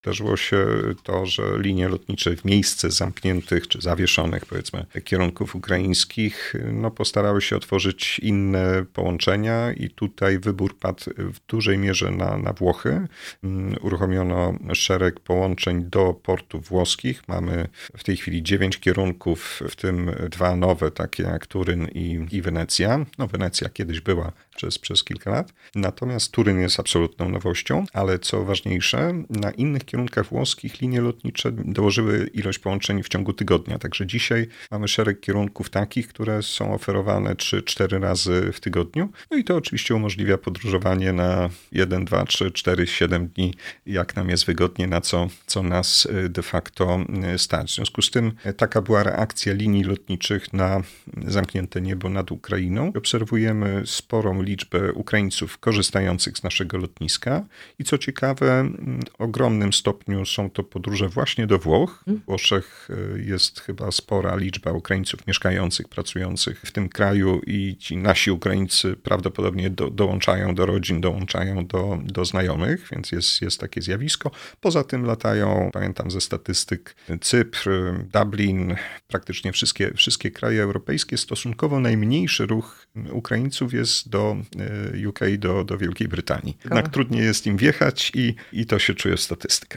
zdarzyło się to, że linie lotnicze w miejsce zamkniętych czy zawieszonych, powiedzmy, kierunków ukraińskich, postarały się otworzyć inne połączenia i tutaj wybór padł w dużej mierze na Włochy. Uruchomiono szereg połączeń do portów włoskich. Mamy w tej chwili 9 kierunków, w tym 2 nowe, takie jak Turyn i Wenecja. Wenecja kiedyś była przez kilka lat. Natomiast Turyn jest absolutną nowością, ale co ważniejsze, na innych kierunkach włoskich linie lotnicze dołożyły ilość połączeń w ciągu tygodnia. Także dzisiaj mamy szereg kierunków takich, które są oferowane 3-4 razy w tygodniu. I to oczywiście umożliwia podróżowanie na 1, 2, 3, 4, 7 dni, jak nam jest wygodnie, na co nas de facto stać. W związku z tym taka była reakcja linii lotniczych na zamknięte niebo nad Ukrainą. Obserwujemy sporą liczbę Ukraińców korzystających z naszego lotniska i co ciekawe, w ogromnym stopniu są to podróże właśnie do Włoch. W Włoszech jest chyba spora liczba Ukraińców mieszkających, pracujących w tym kraju i ci nasi Ukraińcy prawdopodobnie dołączają do rodzin, dołączają do znajomych, więc jest takie zjawisko. Poza tym latają, pamiętam ze statystyk, Cypr, Dublin, praktycznie wszystkie kraje europejskie. Stosunkowo najmniejszy ruch Ukraińców jest do UK, do Wielkiej Brytanii. Jednak trudniej jest im wjechać i to się czuje w statystykach.